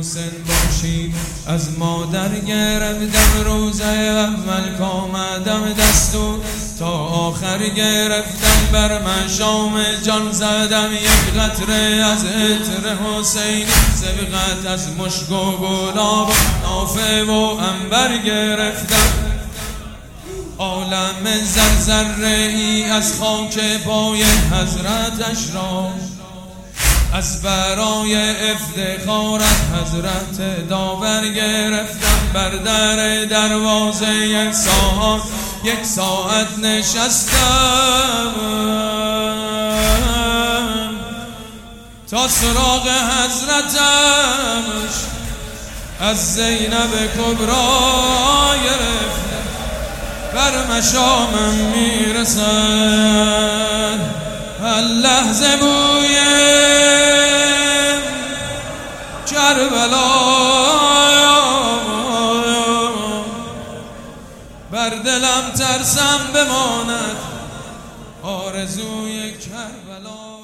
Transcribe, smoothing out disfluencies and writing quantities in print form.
محسن باشی. از مادر گرفتم روز اول کامدم دستور، تا آخر گرفتم بر مشام جان زدم یک قطره از عطر حسینی. سبقت از مشک و گلاب و نافه و عنبر گرفتم، عالم ذره ای از خاک پای حضرتش را. از برای افتخارت حضرت داور گرفتم، بر در دروازه یک ساعت نشستم، تا سراغ حضرتش از زینب کبرا گرفتم. بر مشامم میرسد هر لحظه بوی کربلا، بر دلم ترسم بماند آرزوی کربلا.